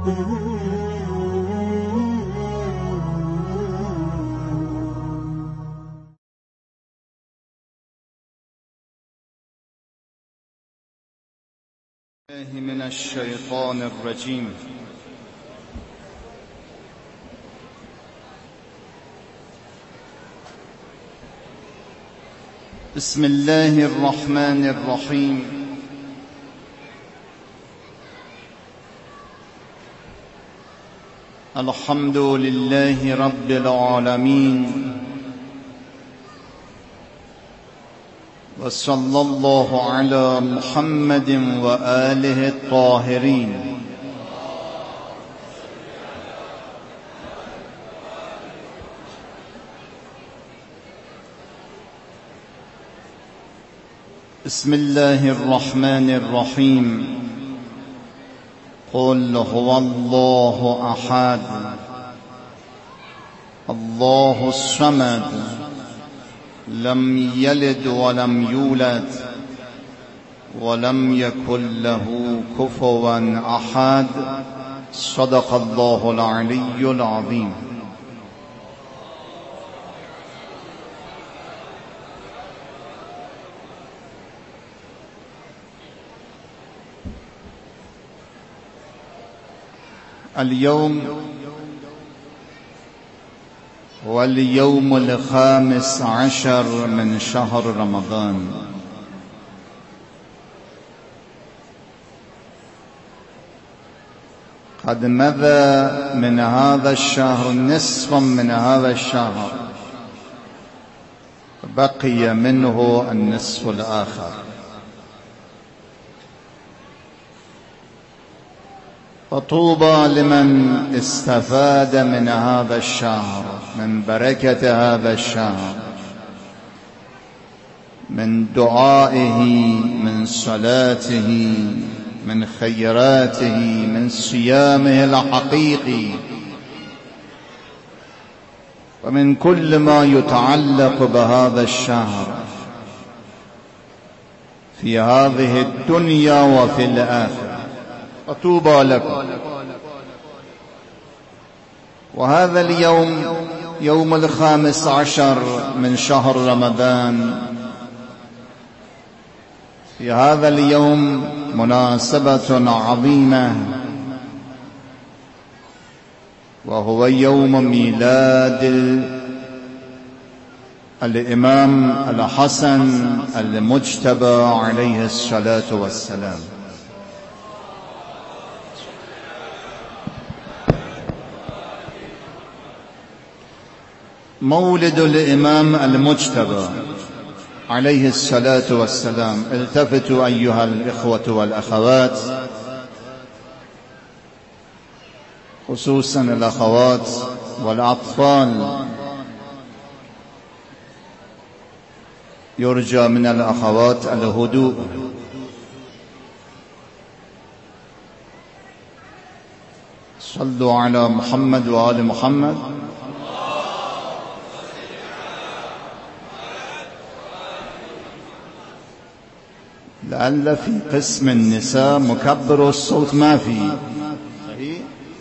من الشيطان الرجيم. بسم الله الرحمن الرحيم. الحمد لله رب العالمين، وصلى الله على محمد وآله الطاهرين. بسم الله الرحمن الرحيم. قل هو الله أحد الله الصمد لم يلد ولم يولد ولم يكن له كفوا أحد. صدق الله العلي العظيم. اليوم هو اليوم 15 من شهر رمضان. قد مضى من هذا الشهر نصف من هذا الشهر، بقي منه النصف الآخر. فطوبى لمن استفاد من هذا الشهر، من بركة هذا الشهر، من دعائه، من صلاته، من خيراته، من صيامه الحقيقي، ومن كل ما يتعلق بهذا الشهر في هذه الدنيا وفي الآخرة. طوبى لكم. وهذا اليوم يوم 15 من شهر رمضان. في هذا اليوم مناسبة عظيمة، وهو يوم ميلاد الإمام الحسن المجتبى عليه الصلاة والسلام. مولد الإمام المجتبى عليه الصلاة والسلام. التفتوا أيها الإخوة والأخوات، خصوصا الأخوات والأطفال. يرجى من الأخوات الهدوء. صلوا على محمد وآل محمد. لعل في قسم النساء مكبر الصوت ما في. صحيح.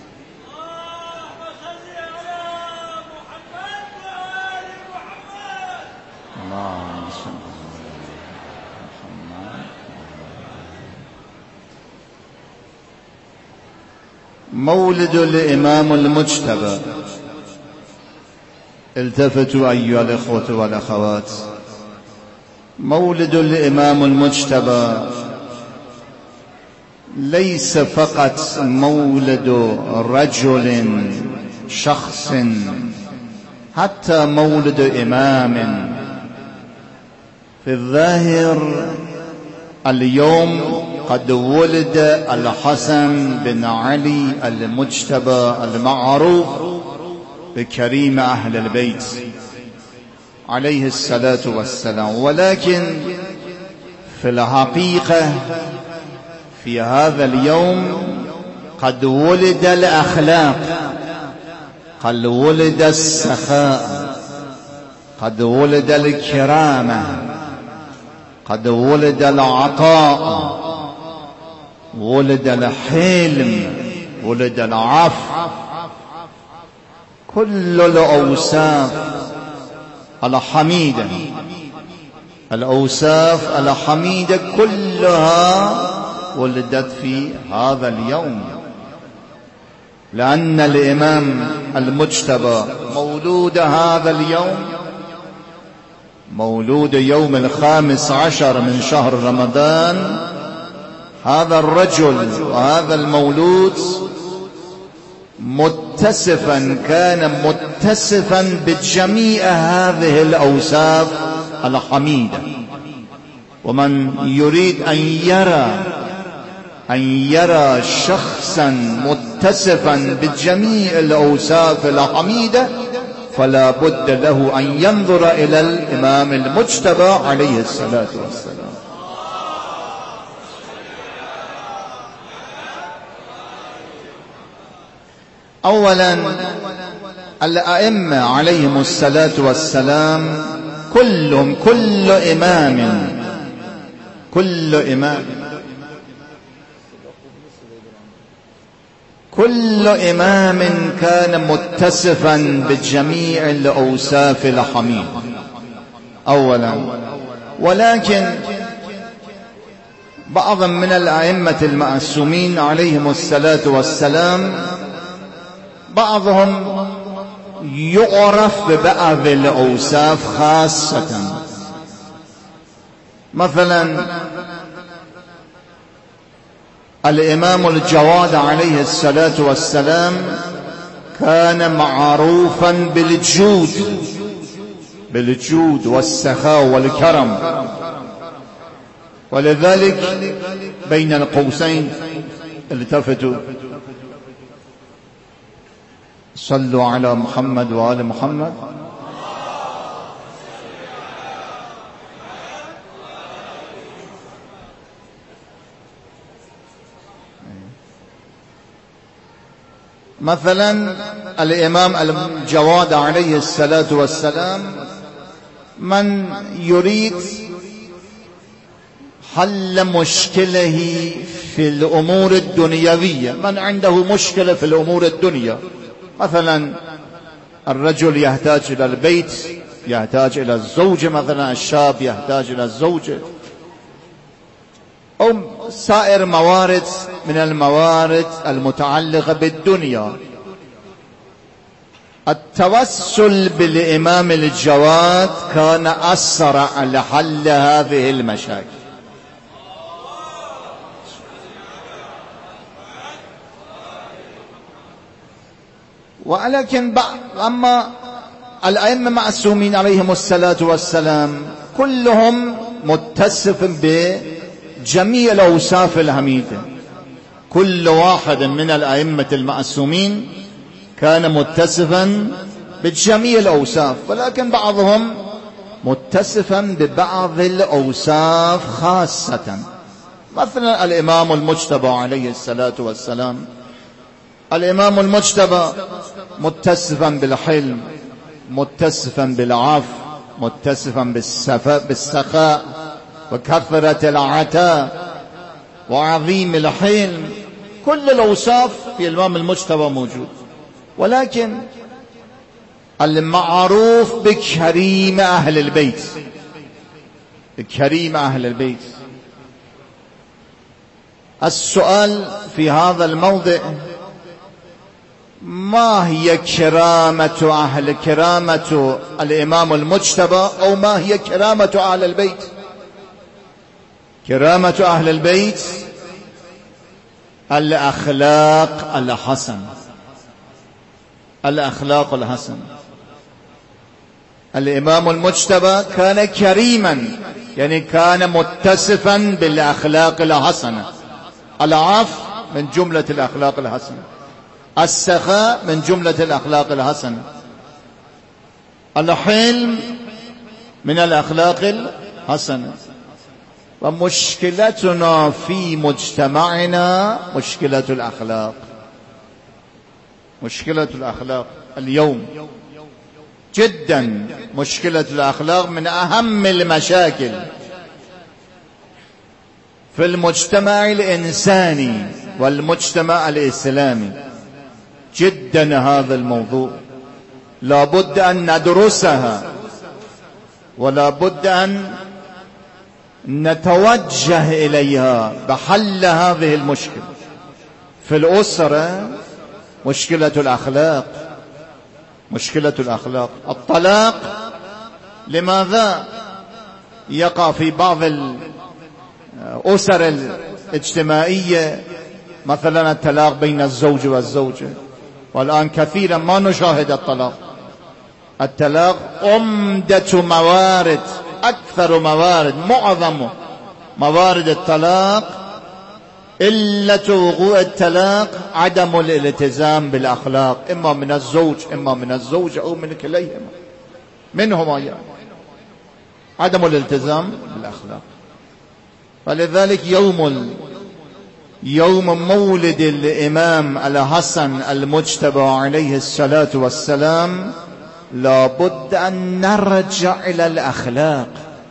اللهم صل على محمد. مولد الإمام المجتبى. التفتوا أيها الإخوة والأخوات. مولد الإمام المجتبى ليس فقط مولد رجل شخص، حتى مولد إمام. في الظاهر اليوم قد ولد الحسن بن علي المجتبى المعروف بكريم أهل البيت عليه الصلاة والسلام، ولكن في الحقيقة في هذا اليوم قد ولد الأخلاق، قد ولد السخاء، قد ولد الكرامة، قد ولد العطاء، ولد الحلم، ولد العفو. كل الأوصاف الحميدة، الأوصاف الحميدة كلها ولدت في هذا اليوم، لأن الإمام المجتبى مولود هذا اليوم، مولود يوم 15 من شهر رمضان. هذا الرجل وهذا المولود كان متصفا بجميع هذه الأوصاف الحميدة. ومن يريد أن يرى شخصا متصفا بجميع الأوصاف الحميدة فلا بد له أن ينظر إلى الإمام المجتبى عليه الصلاة والسلام. أولا الأئمة عليهم الصلاة والسلام كلهم، كل إمام كان متصفا بجميع الأوصاف الحميدة أولا. ولكن بعض من الأئمة المعصومين عليهم الصلاة والسلام بعضهم يعرف ببعض الأوصاف خاصة. مثلا الإمام الجواد عليه الصلاة والسلام كان معروفا بالجود والسخاء والكرم، ولذلك بين القوسين التفتوا صلوا على محمد وآل محمد. مثلا الإمام الجواد عليه الصلاة والسلام من يريد حل مشكله في الأمور الدنيوية، من عنده مشكلة في الأمور الدنيا، مثلا الرجل يحتاج إلى البيت، يحتاج إلى الزوجة، مثلا الشاب يحتاج إلى الزوجة، أو سائر موارد من الموارد المتعلقة بالدنيا. التوسل بالإمام الجواد كان أسرع لحل هذه المشاكل. ولكن أما الأئمة معصومين عليهم الصلاة والسلام كلهم متصف بجميع الأوصاف الحميدة. كل واحد من الأئمة المعصومين كان متصفا بجميع الأوصاف، ولكن بعضهم متصفا ببعض الأوصاف خاصة. مثلا الإمام المجتبى عليه الصلاة والسلام، الإمام المجتبى متصفا بالحلم، متصفا بالعفو، متصفا بالسخاء وكثرة العطاء وعظيم الحلم. كل الأوصاف في الإمام المجتبى موجود، ولكن المعروف بكريم أهل البيت، بكريم أهل البيت. السؤال في هذا الموضع: ما هي كرامة الإمام المجتبى، أو ما هي كرامة أهل البيت؟ كرامة أهل البيت الأخلاق الحسنة، الأخلاق الحسنة. الإمام المجتبى كان كريما، يعني كان متصفا بالأخلاق الحسنة. العفو من جملة الأخلاق الحسنة، السخاء من جملة الأخلاق الحسنة، الحلم من الأخلاق الحسنة. ومشكلتنا في مجتمعنا مشكلة الأخلاق، مشكلة الأخلاق اليوم جدا. مشكلة الأخلاق من أهم المشاكل في المجتمع الإنساني، والمجتمع الإسلامي جدا. هذا الموضوع لا بد أن ندرسها، ولا بد أن نتوجه إليها بحل هذه المشكلة. في الأسرة مشكلة الأخلاق، مشكلة الأخلاق. الطلاق لماذا يقع في بعض الأسر الاجتماعية؟ مثلا الطلاق بين الزوج والزوجة، والآن كثيرا ما نشاهد الطلاق. الطلاق عمدة موارد، أكثر موارد، معظم موارد الطلاق، علة وقوع الطلاق عدم الالتزام بالأخلاق، إما من الزوج إما من الزوجة أو من كليهما، منهما يعني عدم الالتزام بالأخلاق. فلذلك يوم مولد الإمام الحسن المجتبى عليه الصلاة والسلام لا بد أن نرجع إلى الأخلاق،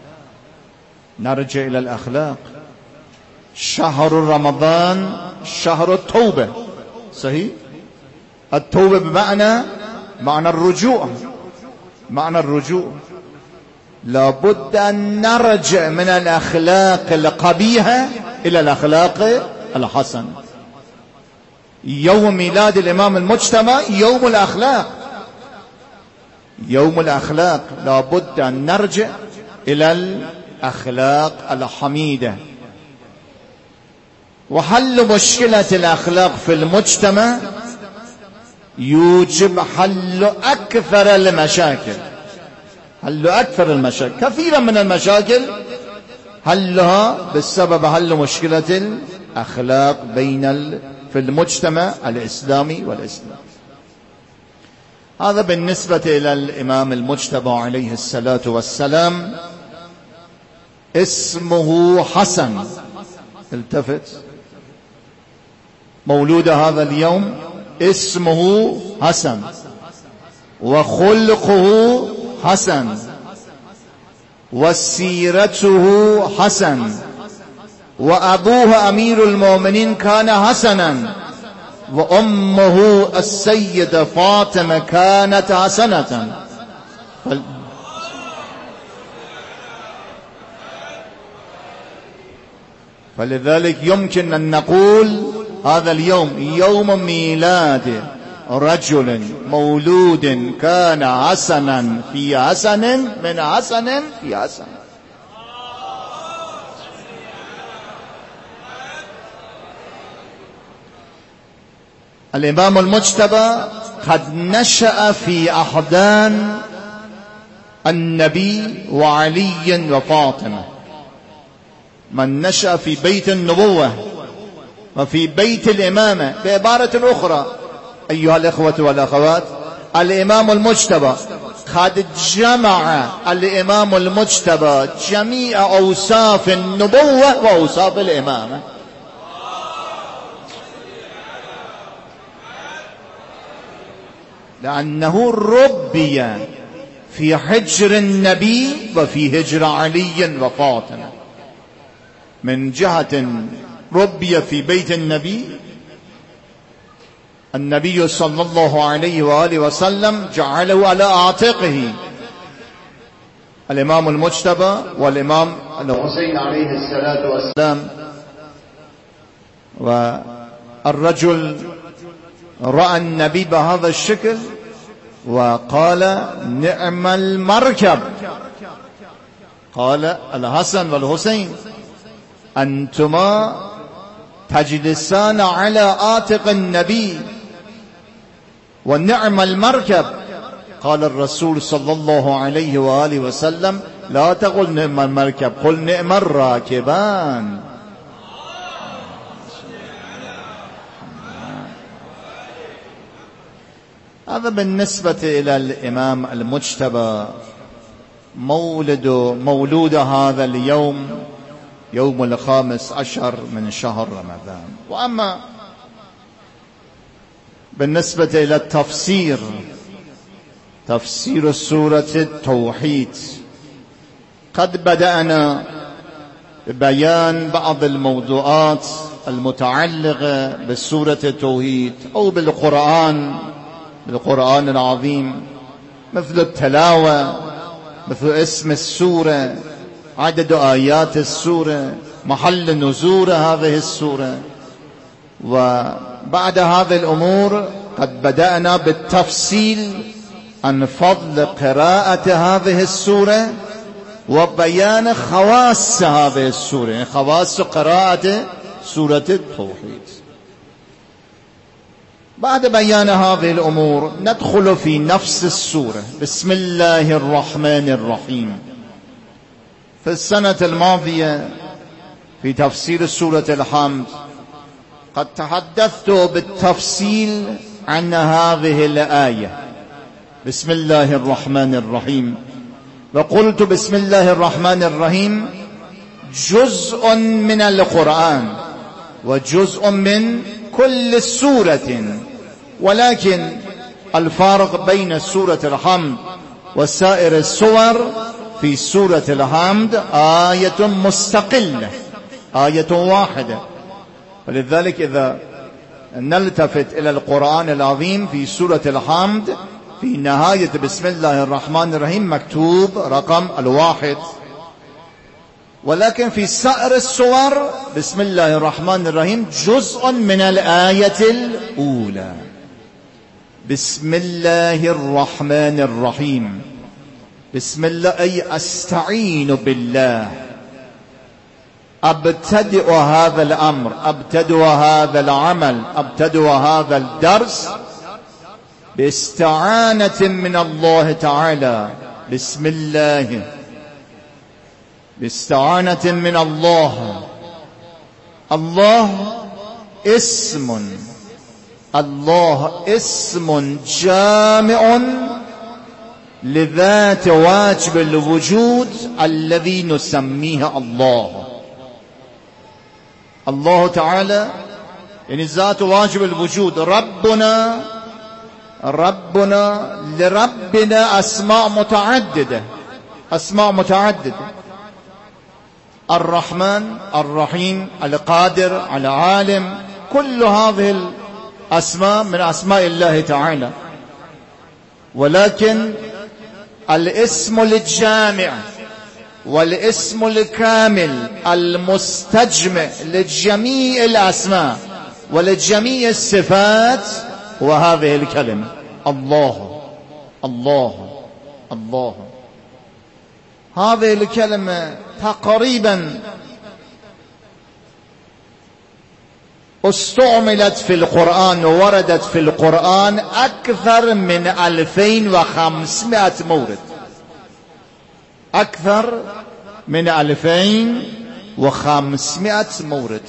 نرجع إلى الأخلاق. شهر رمضان شهر التوبة، صحيح؟ التوبة بمعنى الرجوع، معنى الرجوع. لا بد أن نرجع من الأخلاق القبيحة إلى الأخلاق الحسنة. يوم ميلاد الإمام المجتبى يوم الأخلاق، يوم الأخلاق. لا بد أن نرجع إلى الأخلاق الحميدة. وحل مشكلة الأخلاق في المجتمع يوجب حل أكثر المشاكل، حل أكثر المشاكل. كثيرا من المشاكل حلها بسبب حل مشكلة الأخلاق في المجتمع الإسلامي والإسلام. هذا بالنسبة إلى الإمام المجتبى عليه الصلاة والسلام. اسمه حسن، التفت، مولود هذا اليوم اسمه حسن، وخلقه حسن، وسيرته حسن، وأبوه أمير المؤمنين كان حسنا، وأمه السيدة فاطمة كانت حسنة. فلذلك يمكن أن نقول هذا اليوم يوم ميلاد رجل مولود كان حسنا في حسن من حسن في حسن. الإمام المجتبى قد نشأ في أحضان النبي وعلي وفاطمة. من نشأ في بيت النبوة وفي بيت الإمامة. بعبارة أخرى أيها الإخوة والأخوات، الإمام المجتبى قد جمع الإمام المجتبى جميع أوصاف النبوة وأوصاف الإمامة. لأنه ربي في حجر النبي وفي هجر علي وفاطمة. من جهة ربي في بيت النبي صلى الله عليه وآله وسلم جعله على عاتقه الإمام المجتبى والإمام الحسين عليه الصلاة والسلام. والرجل رأى النبي بهذا الشكل وقال نعم المركب. قال الحسن والحسين أنتما تجلسان على عاتق النبي ونعم المركب. قال الرسول صلى الله عليه وآله وسلم لا تقل نعم المركب، قل نعم الراكبان. هذا بالنسبة إلى الإمام المجتبى. مولود هذا اليوم يوم 15 من شهر رمضان. وأما بالنسبة إلى تفسير سورة التوحيد، قد بدأنا ببيان بعض الموضوعات المتعلقة بالسورة التوحيد أو بالقرآن العظيم، مثل التلاوة، مثل اسم السورة، عدد آيات السورة، محل نزول هذه السورة. وبعد هذه الأمور قد بدأنا بالتفصيل عن فضل قراءة هذه السورة وبيان خواص هذه السورة، يعني خواص قراءة سورة التوحيد. بعد بيان هذه الأمور ندخل في نفس السورة. بسم الله الرحمن الرحيم. في السنة الماضية في تفسير سورة الحمد قد تحدثت بالتفصيل عن هذه الآية بسم الله الرحمن الرحيم، وقلت بسم الله الرحمن الرحيم جزء من القرآن وجزء من كل سورة، ولكن الفارق بين سورة الحمد وسائر السور في سورة الحمد آية مستقلة، آية واحدة. فلذلك إذا نلتفت إلى القرآن العظيم في سورة الحمد في نهاية بسم الله الرحمن الرحيم مكتوب رقم 1، ولكن في سائر السور بسم الله الرحمن الرحيم جزء من الآية الأولى. بسم الله الرحمن الرحيم، بسم الله أي أستعين بالله، أبتدئ هذا الأمر، أبتدئ هذا العمل، أبتدئ هذا الدرس باستعانة من الله تعالى. بسم الله، باستعانة من الله. الله اسم جامع لذات واجب الوجود الذي نسميه الله. الله تعالى يعني ذات واجب الوجود. ربنا لربنا أسماء متعددة. الرحمن، الرحيم، القادر، العالم، كل هذه الأسماء من أسماء الله تعالى. ولكن الاسم الجامع والاسم الكامل المستجمع لجميع الأسماء ولجميع الصفات وهذه الكلمة الله الله الله. هذه الكلمة تقريبا استعملت في القرآن ووردت في القرآن أكثر من 2500 مورد، أكثر من 2500 مورد،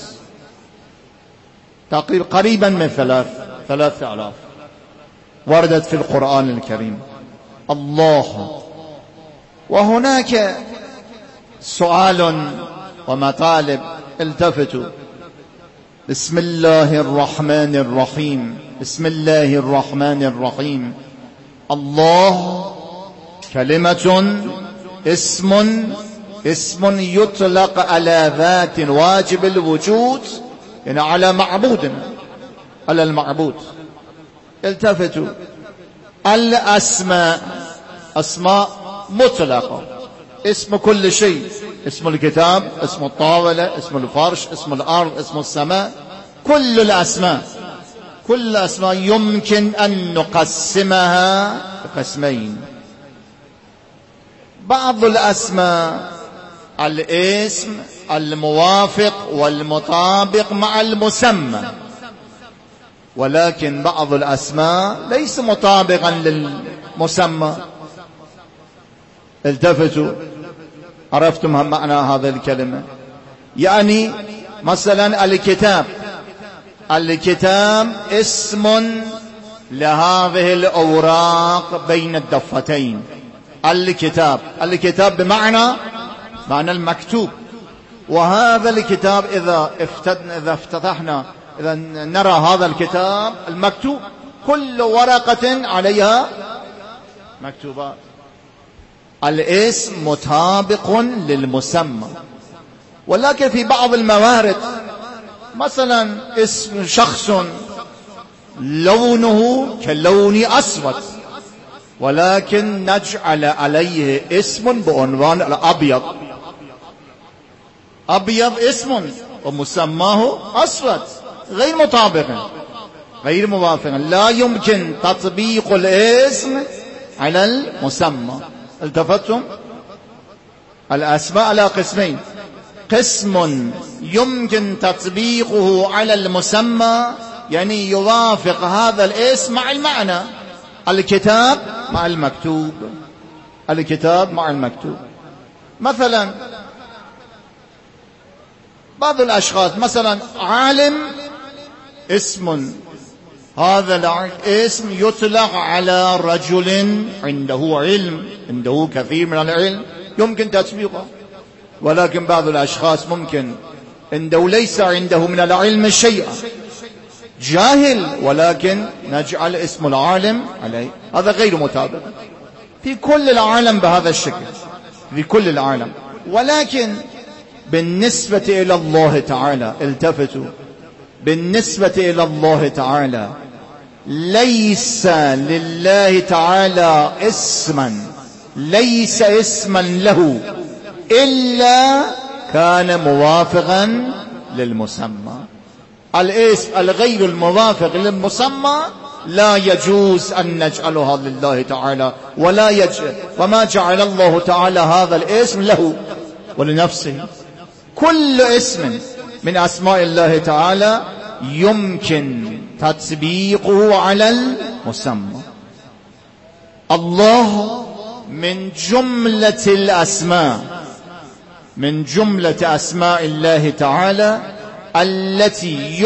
تقريبا قريبا من 3000 وردت في القرآن الكريم الله. وهناك سؤال ومطالب، التفتوا. بسم الله الرحمن الرحيم، بسم الله الرحمن الرحيم. الله كلمة اسم يطلق على ذات واجب الوجود، يعني على معبودنا، على المعبود. التفتوا. الأسماء أسماء مطلقة، اسم كل شيء، اسم الكتاب، اسم الطاولة، اسم الفرش، اسم الأرض، اسم السماء، كل الأسماء يمكن أن نقسمها قسمين. بعض الأسماء الاسم الموافق والمطابق مع المسمى، ولكن بعض الأسماء ليس مطابقا للمسمى. التفتوا. عرفتم معنى هذه الكلمة؟ يعني مثلا الكتاب اسم لهذه الأوراق بين الدفتين. الكتاب بمعنى المكتوب. وهذا الكتاب إذا افتتحنا، إذا نرى هذا الكتاب المكتوب، كل ورقة عليها مكتوبات. الاسم مطابق للمسمى. ولكن في بعض الموارد مثلا اسم شخص لونه كلون أسود، ولكن نجعل عليه اسم بعنوان الأبيض. أبيض اسم ومسماه أسود، غير مطابق غير موافق. لا يمكن تطبيق الاسم على المسمى. التفتم؟ الأسماء على قسمين: قسم يمكن تطبيقه على المسمى، يعني يوافق هذا الاسم مع المعنى، الكتاب مع المكتوب، الكتاب مع المكتوب. مثلا بعض الأشخاص، مثلا عالم اسم، هذا الاسم يطلق على رجل عنده علم، عنده كثير من العلم، يمكن تطبيقه. ولكن بعض الأشخاص ممكن ليس عنده من العلم شيء، جاهل، ولكن نجعل اسم العالم عليه، هذا غير مطابق. في كل العالم بهذا الشكل، في كل العالم. ولكن بالنسبة إلى الله تعالى، التفتوا، بالنسبة إلى الله تعالى ليس لله تعالى اسما، ليس اسما له إلا كان موافقا للمسمى. الاسم الغير الموافق للمسمى لا يجوز أن نجعلها لله تعالى، وما جعل الله تعالى هذا الاسم له ولنفسه. كل اسم من أسماء الله تعالى يمكن تطبيقه على المسمى. الله من جملة الأسماء، من جملة أسماء الله تعالى الذي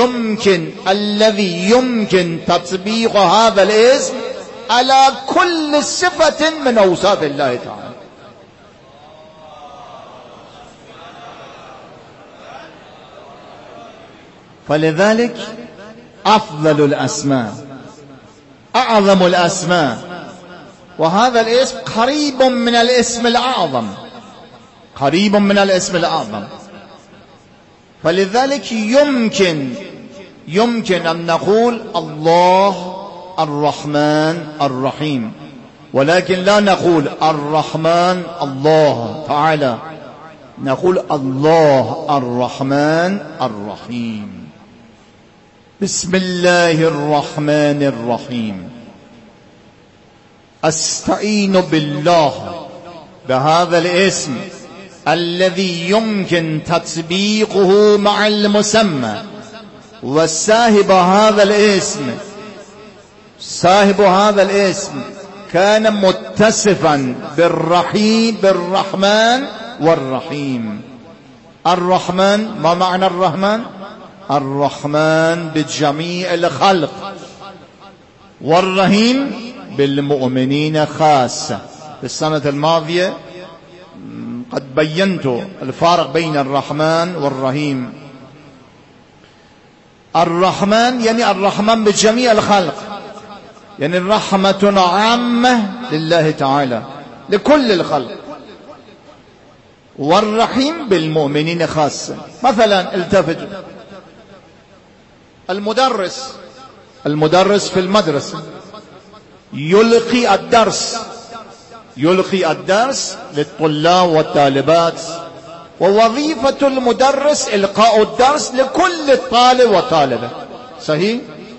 يمكن تطبيق هذا الاسم على كل صفة من أوصاف الله تعالى. فلذلك أفضل الأسماء، أعظم الأسماء، وهذا الاسم قريب من الاسم الأعظم، قريب من الاسم الأعظم. فلذلك يمكن أن نقول الله الرحمن الرحيم، ولكن لا نقول الرحمن الله تعالى، نقول الله الرحمن الرحيم. بسم الله الرحمن الرحيم. أستعين بالله، بهذا الاسم الذي يمكن تطبيقه مع المسمى. والصاحب هذا الاسم كان متصفا بالرحمن والرحيم. الرحمن، ما معنى الرحمن؟ الرحمن بجميع الخلق، والرحيم بالمؤمنين خاصة. في السنة الماضية قد بينت الفارق بين الرحمن والرحيم. الرحمن يعني الرحمن بجميع الخلق، يعني الرحمة عامة لله تعالى لكل الخلق، والرحيم بالمؤمنين خاصة. مثلا التفتوا، المدرس في المدرسة يلقي الدرس للطلاب والطالبات، ووظيفة المدرس إلقاء الدرس لكل طالب وطالبة. صحيح؟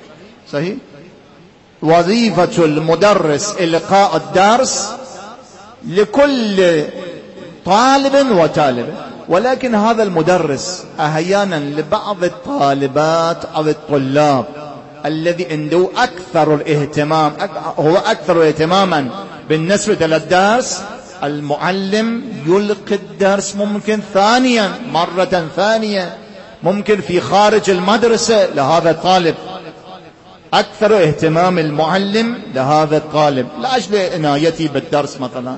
وظيفة المدرس إلقاء الدرس لكل طالب وطالبة. ولكن هذا المدرس أحيانا لبعض الطالبات أو الطلاب الذي عنده هو أكثر اهتماما بالنسبة للدرس، المعلم يلقي الدرس ممكن مرة ثانية، ممكن في خارج المدرسة لهذا الطالب. أكثر اهتمام المعلم لهذا الطالب لأجل عنايته بالدرس مثلا،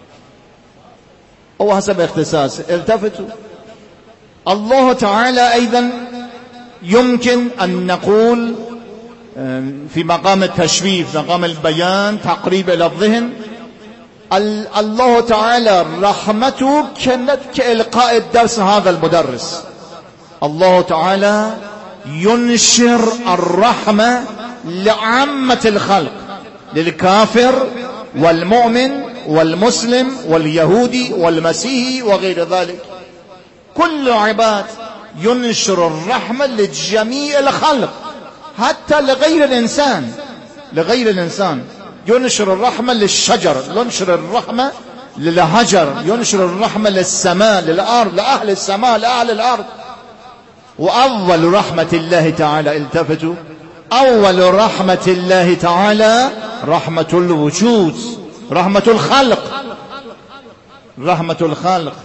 أو حسب اختصاصه. التفتوا، الله تعالى أيضا يمكن أن نقول في مقام التشريف، في مقام البيان، تقريب إلى الذهن، الله تعالى رحمته كانت كإلقاء الدرس هذا المدرس. الله تعالى ينشر الرحمة لعامة الخلق، للكافر والمؤمن والمسلم واليهودي والمسيحي وغير ذلك. كل عباد ينشر الرحمة لجميع الخلق، حتى لغير الإنسان. لغير الإنسان ينشر الرحمة للشجر، ينشر الرحمة للحجر، ينشر الرحمة للسماء، للأرض، لأهل السماء، لأهل الأرض. وأول رحمة الله تعالى، التفتوا، أول رحمة الله تعالى رحمة الوجود، رحمة الخلق، رحمة الخلق.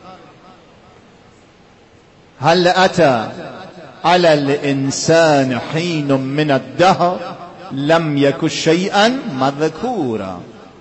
هل أتى على الإنسان حين من الدهر لم يكن شيئا مذكورا،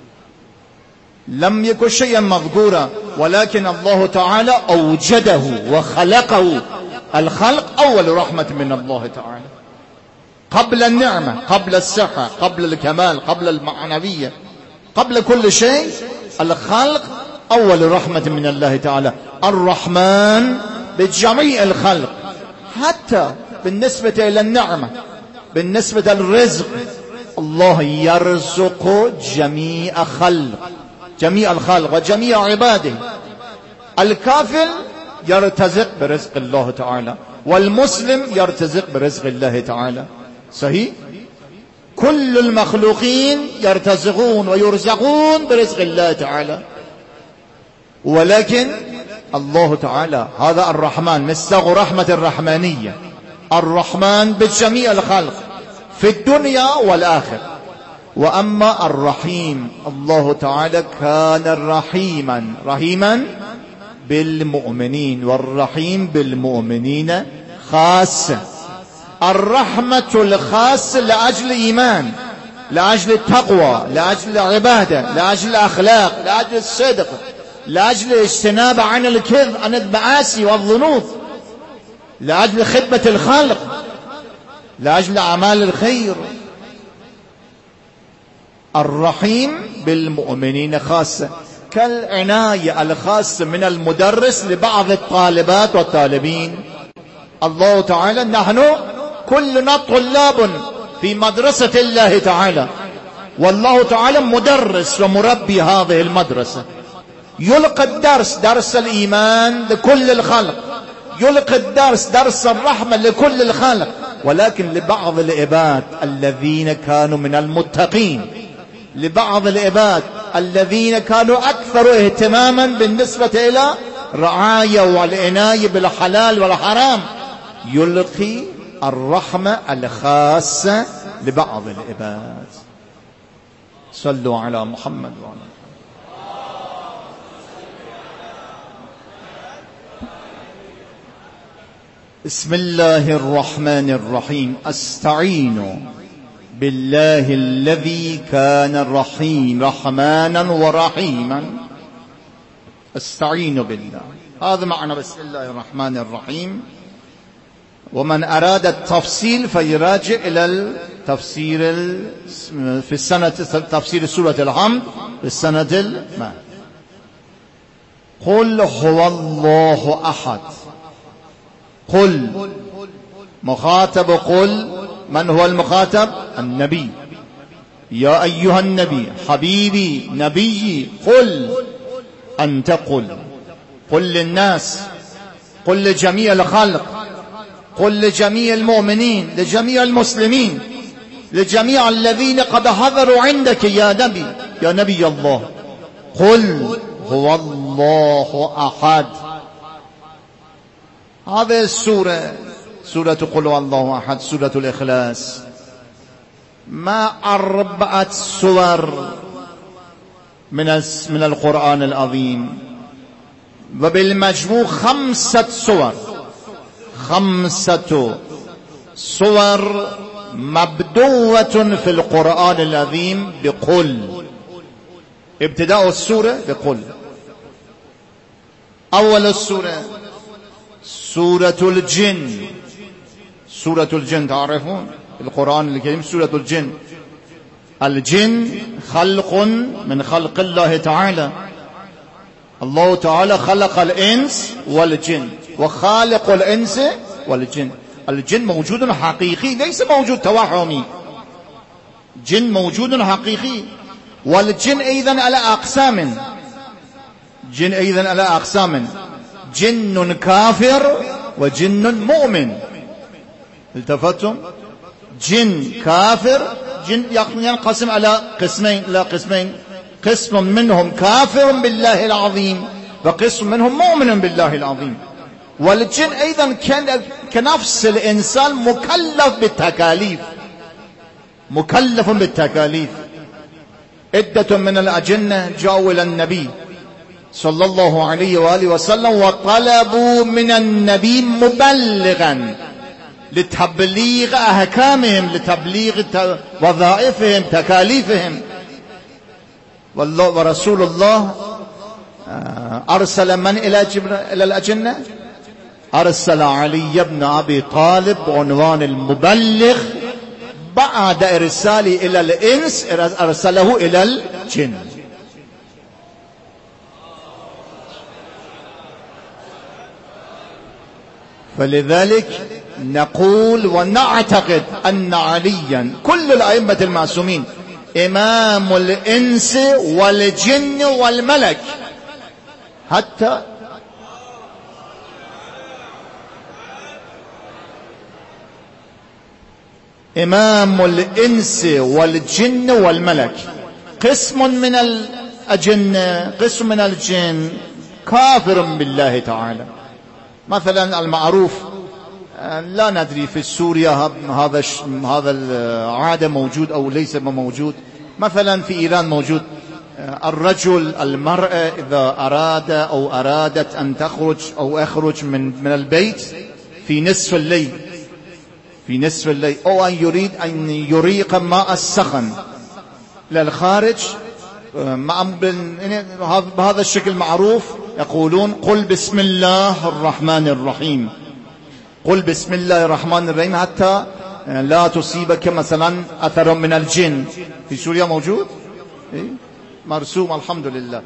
لم يكن شيئا مذكورا، ولكن الله تعالى أوجده وخلقه. الخلق أول رحمة من الله تعالى، قبل النعمة، قبل الصحة، قبل الكمال، قبل المعنوية، قبل كل شيء. الخلق أول رحمة من الله تعالى. الرحمن بجميع الخلق، حتى بالنسبة إلى النعمة، بالنسبة للرزق. الله يرزق جميع خلق، جميع الخلق وجميع عباده. الكافر يرتزق برزق الله تعالى، والمسلم يرتزق برزق الله تعالى. صحيح؟ كل المخلوقين يرتزقون ويرزقون برزق الله تعالى، ولكن الله تعالى هذا الرحمن، مصداق رحمة الرحمانية، الرحمن بجميع الخلق في الدنيا والآخرة. وأما الرحيم، الله تعالى كان رحيما، رحيما بالمؤمنين، والرحيم بالمؤمنين خاصة. الرحمة الخاصة لأجل الإيمان، لأجل التقوى، لأجل العبادة، لأجل الأخلاق، لأجل الصدق، لأجل الاجتناب عن الكذب، عن المعاصي والذنوب، لأجل خدمة الخلق، لأجل أعمال الخير. الرحيم بالمؤمنين خاصة، كالعناية الخاصة من المدرس لبعض الطالبات والطالبين. الله تعالى نحن كلنا طلاب في مدرسة الله تعالى، والله تعالى مدرس ومربي هذه المدرسة. يلقي الدرس، درس الإيمان لكل الخلق، يلقي الدرس، درس الرحمة لكل الخلق، ولكن لبعض العباد الذين كانوا من المتقين، لبعض العباد الذين كانوا أكثر اهتماما بالنسبة إلى رعاية والعناية بالحلال والحرام، يلقي الرحمة الخاصة لبعض العباد. صلوا على محمد وعلى بسم الله الرحمن الرحيم. استعين بالله الذي كان الرحيم رحمانا ورحيما. استعين بالله، هذا معنى بسم الله الرحمن الرحيم. ومن أراد التفصيل فيراجع إلى التفسير في السنة، تفسير سورة الحمد في السنة الماء. قل هو الله أحد. قل مخاطب، قل من هو المخاطب؟ النبي. يا أيها النبي، حبيبي، نبيي، قل، أنت قل، قل للناس، قل لجميع الخلق، قل لجميع المؤمنين، لجميع المسلمين، لجميع الذين قد حضروا عندك يا نبي، يا نبي الله. قل هو الله أحد. هذه السورة، سورة قل هو الله أحد، سورة الإخلاص، ما 4 سور من القرآن العظيم، وبالمجموع 5 سور، 5 سور مبدوة في القرآن العظيم بقل. ابتداء السورة بقل. أول السورة سورة الجن. سورة الجن تعرفون القرآن الكريم سورة الجن. الجن خلق من خلق الله تعالى. الله تعالى خلق الإنس والجن، وخالق الإنس والجن. الجن موجود حقيقي ليس موجود توهمي، جن موجود حقيقي. والجن أيضا على أقسام، جن أيضا على أقسام، جن كافر وجن مؤمن. التفتم؟ جن كافر، جن ينقسم على قسمين، لا قسمين، قسم منهم كافر بالله العظيم وقسم منهم مؤمن بالله العظيم. والجن أيضا كنفس الإنسان مكلف بالتكاليف، مكلف بالتكاليف. عدة من الأجنة جاءوا إلى النبي صلى الله عليه وآله وسلم وطلبوا من النبي مبلغا لتبليغ أحكامهم، لتبليغ وظائفهم، تكاليفهم. ورسول الله أرسل من إلى الأجنة؟ أرسل علي بن أبي طالب بعنوان المبلغ. بعد إرساله إلى الإنس أرسله إلى الجن. فلذلك نقول ونعتقد أن عليا كل الأئمة المعصومين إمام الإنس والجن والملك، حتى إمام الإنس والجن والملك. قسم من الأجنة، قسم من الجن كافر بالله تعالى. مثلا المعروف، لا ندري في سوريا هذا العادة موجود أو ليس موجود. مثلا في إيران موجود، الرجل المرأة إذا أراد أو أرادت أن تخرج أو أخرج من البيت في نصف الليل، في نصف الليل، أو أن يريد أن يريق ماء السخن للخارج بهذا الشكل معروف، يقولون قل بسم الله الرحمن الرحيم، قل بسم الله الرحمن الرحيم حتى لا تصيبك مثلا أثر من الجن. في سوريا موجود مرسوم الحمد لله.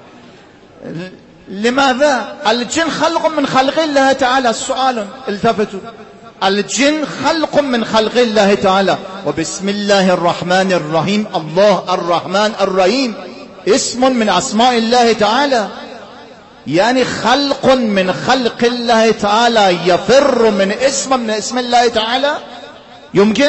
لماذا؟ الجن خلق من خلق الله تعالى. السؤال التفتوا، الجن خلق من خلق الله تعالى. وبسم الله الرحمن الرحيم، الله الرحمن الرحيم اسم من أسماء الله تعالى، يعني خلق من خلق الله تعالى يفر من اسم الله تعالى. يمكن؟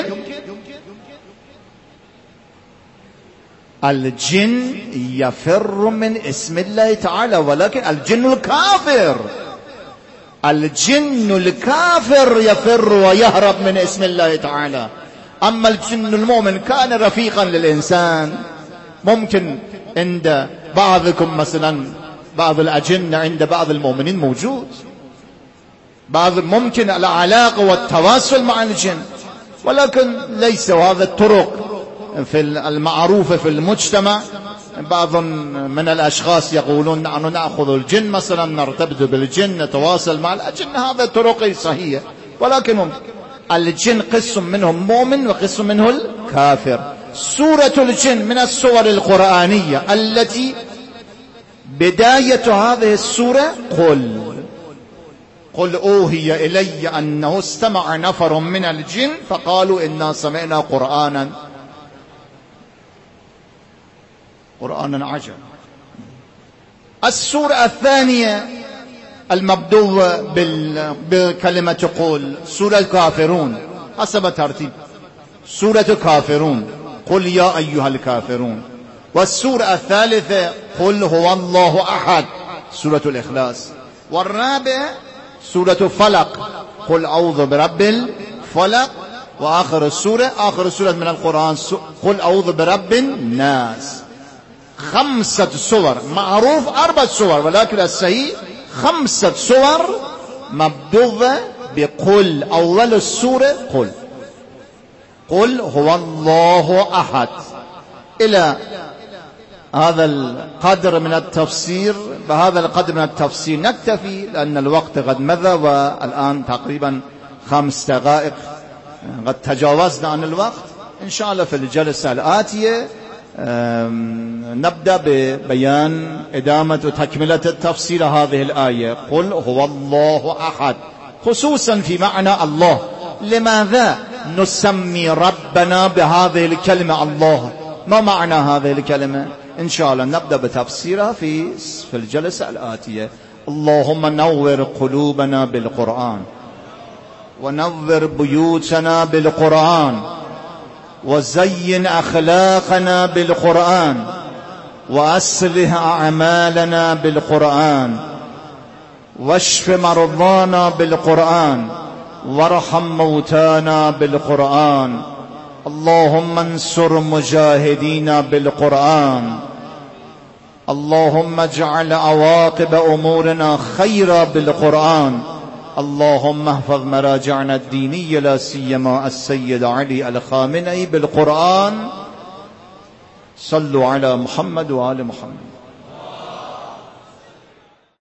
الجن يفر من اسم الله تعالى، ولكن الجن الكافر، الجن الكافر يفر ويهرب من اسم الله تعالى. أما الجن المؤمن كان رفيقا للإنسان. ممكن عند بعضكم مثلا بعض الأجنة عند بعض المؤمنين موجود، بعض ممكن العلاقة والتواصل مع الجن، ولكن ليس هذا الطرق في المعروفة في المجتمع. بعض من الأشخاص يقولون نحن نأخذ الجن مثلا، نرتبط بالجن، نتواصل مع الجن. هذا طرق صحيحة، ولكن ممكن الجن قسم منهم مؤمن وقسم منه الكافر. سورة الجن من السور القرآنية التي بداية هذه السورة قل أوهي إلي أنه استمع نفر من الجن فقالوا إنا سمعنا قرآنا عجبا. السورة الثانية المبدوء بكلمة قل سورة الكافرون حسب ترتيب، سورة كافرون، قل يا أيها الكافرون. والسورة الثالثة قل هو الله أحد، سورة الإخلاص. والرابعة سورة فلق، قل أعوذ برب الفلق. وآخر السورة آخر سورة من القرآن قل أعوذ برب الناس. 5 سور، معروف 4 سور، ولكن الصحيح 5 سور مبدوءة بقل. أول السورة قل هو الله أحد. إلى هذا القدر من التفسير، بهذا القدر من التفسير نكتفي لأن الوقت قد مضى، والآن تقريبا 5 دقائق قد تجاوزنا عن الوقت. إن شاء الله في الجلسة الآتية نبدأ ببيان إدامة وتكملة التفسير هذه الآية قل هو الله أحد، خصوصا في معنى الله. لماذا نسمي ربنا بهذه الكلمة الله؟ ما معنى هذه الكلمة؟ إن شاء الله نبدأ بتفسيرها في الجلسة الآتية. اللهم نور قلوبنا بالقرآن، ونور بيوتنا بالقرآن، وزين أخلاقنا بالقرآن، وأصلح أعمالنا بالقرآن، واشف مرضانا بالقرآن، وارحم موتانا بالقرآن. اللهم انصر مجاهدين بالقرآن. اللهم اجعل عواقب أمورنا خيرا بالقرآن. اللهم احفظ مراجعنا الدينية لا سيما السيد علي الخامنئي بالقرآن. صلوا على محمد وآل محمد.